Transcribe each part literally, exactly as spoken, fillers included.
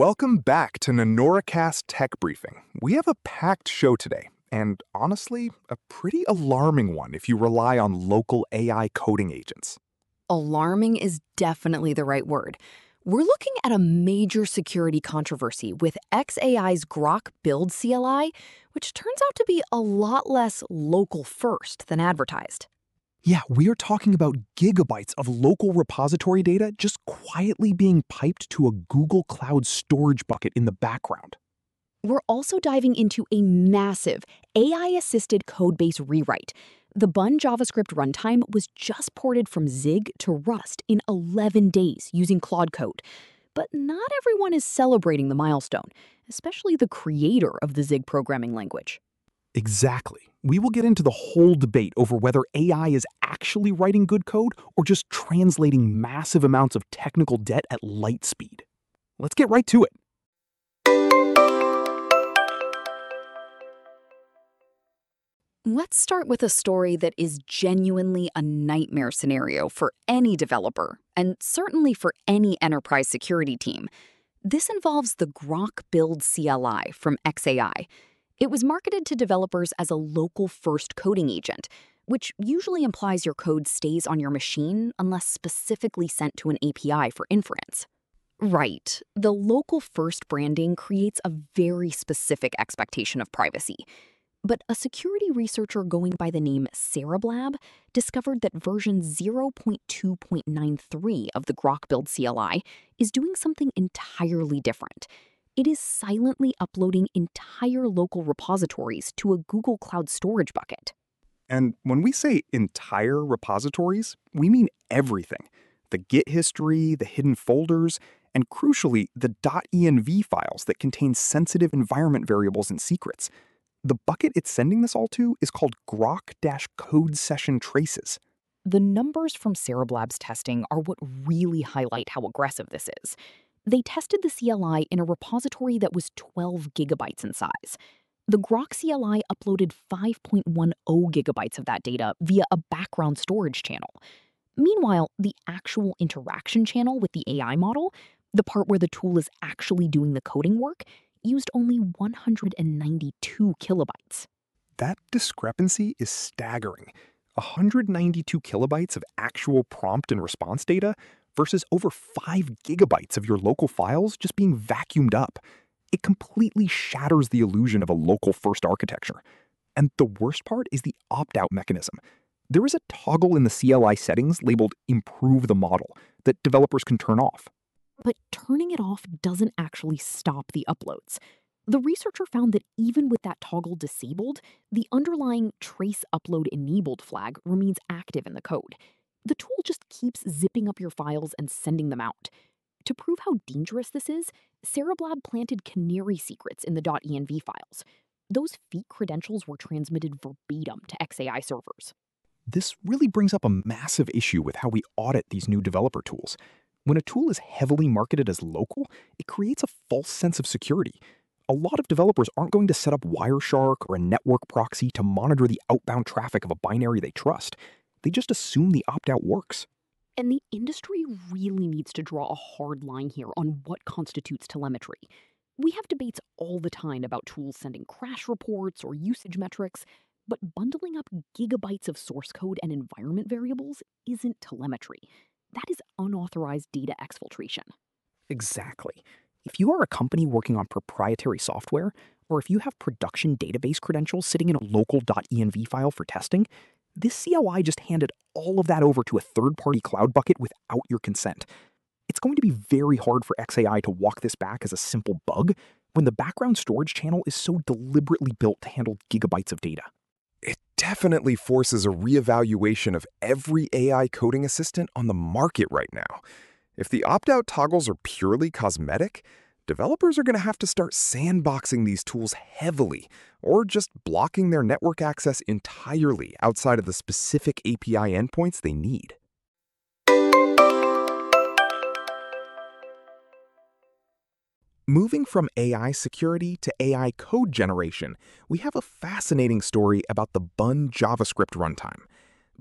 Welcome back to NanoraCast Tech Briefing. We have a packed show today, and honestly, a pretty alarming one if you rely on local A I coding agents. Alarming is definitely the right word. We're looking at a major security controversy with xAI's Grok Build C L I, which turns out to be a lot less local first than advertised. Yeah, we are talking about gigabytes of local repository data just quietly being piped to a Google Cloud storage bucket in the background. We're also diving into a massive A I-assisted codebase rewrite. The Bun JavaScript runtime was just ported from Zig to Rust in eleven days using Claude Code. But not everyone is celebrating the milestone, especially the creator of the Zig programming language. Exactly. We will get into the whole debate over whether A I is actually writing good code or just translating massive amounts of technical debt at light speed. Let's get right to it. Let's start with a story that is genuinely a nightmare scenario for any developer, and certainly for any enterprise security team. This involves the Grok Build C L I from xAI. It was marketed to developers as a local-first coding agent, which usually implies your code stays on your machine unless specifically sent to an A P I for inference. Right, the local-first branding creates a very specific expectation of privacy. But a security researcher going by the name Cereblab discovered that version zero point two point nine three of the Grok Build C L I is doing something entirely different. It is silently uploading entire local repositories to a Google Cloud storage bucket. And when we say entire repositories, we mean everything. The Git history, the hidden folders, and crucially, the .env files that contain sensitive environment variables and secrets. The bucket it's sending this all to is called Grok-Code Session Traces. The numbers from Cereblab's testing are what really highlight how aggressive this is. They tested the C L I in a repository that was twelve gigabytes in size. The Grok C L I uploaded five point one zero gigabytes of that data via a background storage channel. Meanwhile, the actual interaction channel with the A I model, the part where the tool is actually doing the coding work, used only one hundred ninety-two kilobytes. That discrepancy is staggering. one hundred ninety-two kilobytes of actual prompt and response data versus over five gigabytes of your local files just being vacuumed up. It completely shatters the illusion of a local-first architecture. And the worst part is the opt-out mechanism. There is a toggle in the C L I settings labeled Improve the Model that developers can turn off. But turning it off doesn't actually stop the uploads. The researcher found that even with that toggle disabled, the underlying trace upload enabled flag remains active in the code. The tool just keeps zipping up your files and sending them out. To prove how dangerous this is, Cereblab planted canary secrets in the .env files. Those fake credentials were transmitted verbatim to xAI servers. This really brings up a massive issue with how we audit these new developer tools. When a tool is heavily marketed as local, it creates a false sense of security. A lot of developers aren't going to set up Wireshark or a network proxy to monitor the outbound traffic of a binary they trust. They just assume the opt-out works. And the industry really needs to draw a hard line here on what constitutes telemetry. We have debates all the time about tools sending crash reports or usage metrics, but bundling up gigabytes of source code and environment variables isn't telemetry. That is unauthorized data exfiltration. Exactly. If you are a company working on proprietary software, or if you have production database credentials sitting in a local .env file for testing, this C L I just handed all of that over to a third-party cloud bucket without your consent. It's going to be very hard for xAI to walk this back as a simple bug when the background storage channel is so deliberately built to handle gigabytes of data. It definitely forces a reevaluation of every A I coding assistant on the market right now. If the opt-out toggles are purely cosmetic, developers are going to have to start sandboxing these tools heavily, or just blocking their network access entirely outside of the specific A P I endpoints they need. Moving from A I security to A I code generation, we have a fascinating story about the Bun JavaScript runtime.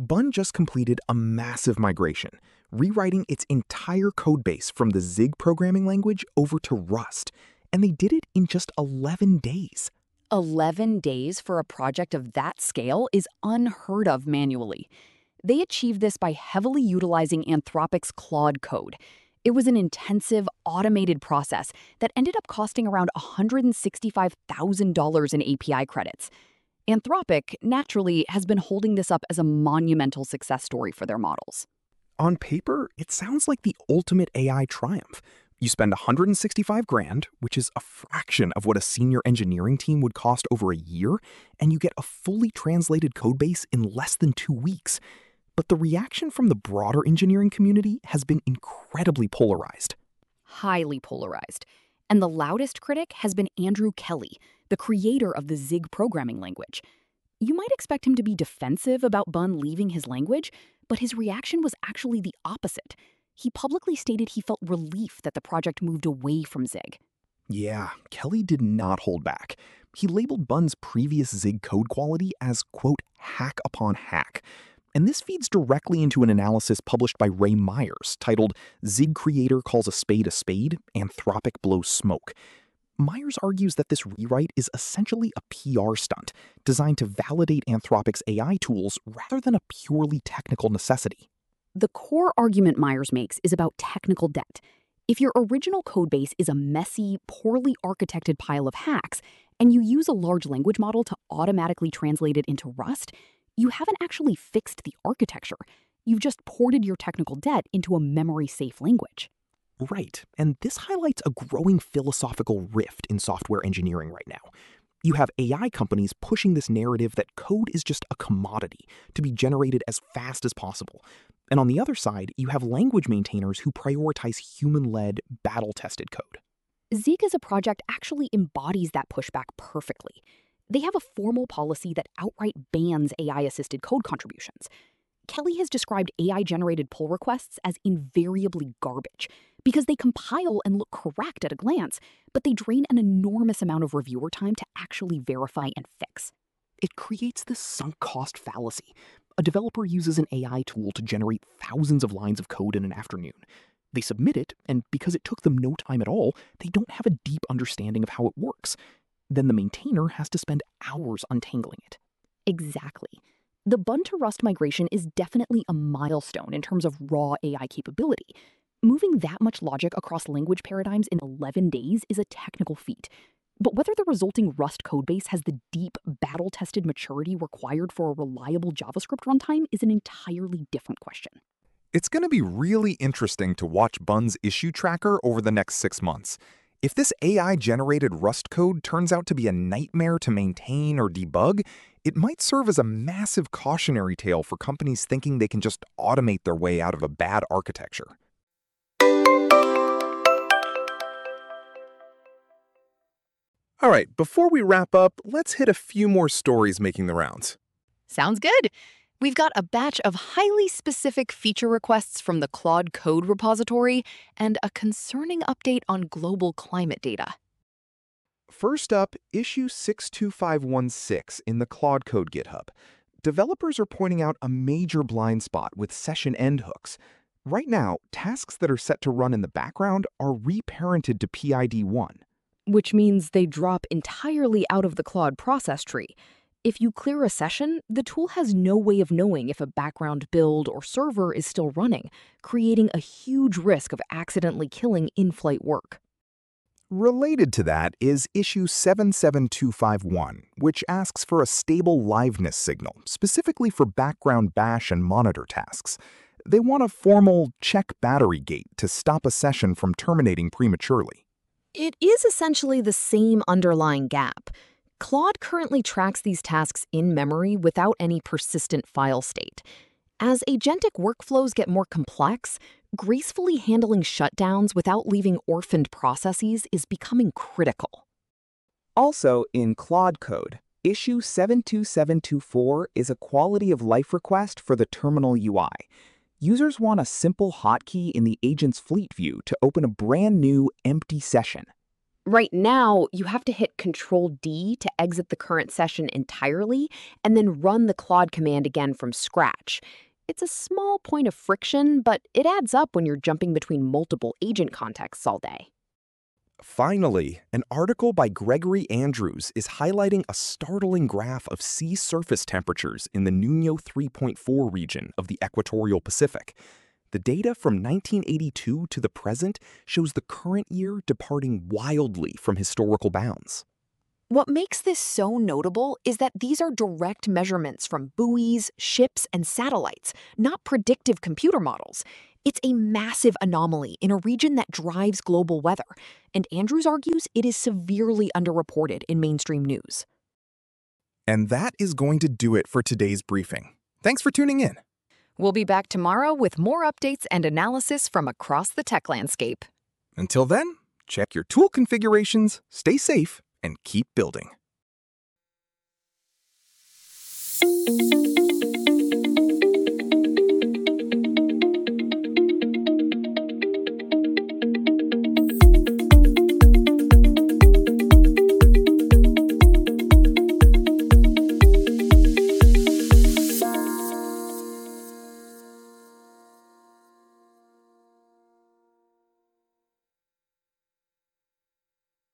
Bun just completed a massive migration, rewriting its entire codebase from the Zig programming language over to Rust, and they did it in just eleven days. eleven days for a project of that scale is unheard of manually. They achieved this by heavily utilizing Anthropic's Claude Code. It was an intensive, automated process that ended up costing around one hundred sixty-five thousand dollars in A P I credits. Anthropic, naturally, has been holding this up as a monumental success story for their models. On paper, it sounds like the ultimate A I triumph. You spend one hundred sixty-five grand, which is a fraction of what a senior engineering team would cost over a year, and you get a fully translated codebase in less than two weeks. But the reaction from the broader engineering community has been incredibly polarized. Highly polarized. And the loudest critic has been Andrew Kelly, the creator of the Zig programming language. You might expect him to be defensive about Bun leaving his language, but his reaction was actually the opposite. He publicly stated he felt relief that the project moved away from Zig. Yeah, Kelly did not hold back. He labeled Bun's previous Zig code quality as, quote, hack upon hack. And this feeds directly into an analysis published by Ray Myers titled Zig Creator Calls a Spade a Spade, Anthropic Blows Smoke. Myers argues that this rewrite is essentially a P R stunt designed to validate Anthropic's A I tools rather than a purely technical necessity. The core argument Myers makes is about technical debt. If your original codebase is a messy, poorly architected pile of hacks, and you use a large language model to automatically translate it into Rust, you haven't actually fixed the architecture. You've just ported your technical debt into a memory-safe language. Right, and this highlights a growing philosophical rift in software engineering right now. You have A I companies pushing this narrative that code is just a commodity to be generated as fast as possible. And on the other side, you have language maintainers who prioritize human-led, battle-tested code. Zig as a project actually embodies that pushback perfectly. They have a formal policy that outright bans A I-assisted code contributions. Kelly has described A I-generated pull requests as invariably garbage because they compile and look correct at a glance, but they drain an enormous amount of reviewer time to actually verify and fix. It creates this sunk cost fallacy. A developer uses an A I tool to generate thousands of lines of code in an afternoon. They submit it, and because it took them no time at all, they don't have a deep understanding of how it works. Then the maintainer has to spend hours untangling it. Exactly. The Bun to Rust migration is definitely a milestone in terms of raw A I capability. Moving that much logic across language paradigms in eleven days is a technical feat. But whether the resulting Rust codebase has the deep, battle-tested maturity required for a reliable JavaScript runtime is an entirely different question. It's going to be really interesting to watch Bun's issue tracker over the next six months. If this A I-generated Rust code turns out to be a nightmare to maintain or debug, it might serve as a massive cautionary tale for companies thinking they can just automate their way out of a bad architecture. All right, before we wrap up, let's hit a few more stories making the rounds. Sounds good. We've got a batch of highly specific feature requests from the Claude Code repository and a concerning update on global climate data. First up, issue six two five one six in the Claude Code GitHub. Developers are pointing out a major blind spot with session end hooks. Right now, tasks that are set to run in the background are reparented to P I D one. Which means they drop entirely out of the Claude process tree. If you clear a session, the tool has no way of knowing if a background build or server is still running, creating a huge risk of accidentally killing in-flight work. Related to that is issue seven seven two five one, which asks for a stable liveness signal, specifically for background bash and monitor tasks. They want a formal check battery gate to stop a session from terminating prematurely. It is essentially the same underlying gap. Claude currently tracks these tasks in memory without any persistent file state. As agentic workflows get more complex, gracefully handling shutdowns without leaving orphaned processes is becoming critical. Also, in Claude Code, issue seven two seven two four is a quality of life request for the terminal U I. Users want a simple hotkey in the agent's fleet view to open a brand new, empty session. Right now, you have to hit Control D to exit the current session entirely and then run the Claude command again from scratch. It's a small point of friction, but it adds up when you're jumping between multiple agent contexts all day. Finally, an article by Gregory Andrews is highlighting a startling graph of sea surface temperatures in the Nuño three point four region of the equatorial Pacific. The data from nineteen eighty-two to the present shows the current year departing wildly from historical bounds. What makes this so notable is that these are direct measurements from buoys, ships, and satellites, not predictive computer models. It's a massive anomaly in a region that drives global weather, and Andrews argues it is severely underreported in mainstream news. And that is going to do it for today's briefing. Thanks for tuning in. We'll be back tomorrow with more updates and analysis from across the tech landscape. Until then, check your tool configurations, stay safe, and keep building.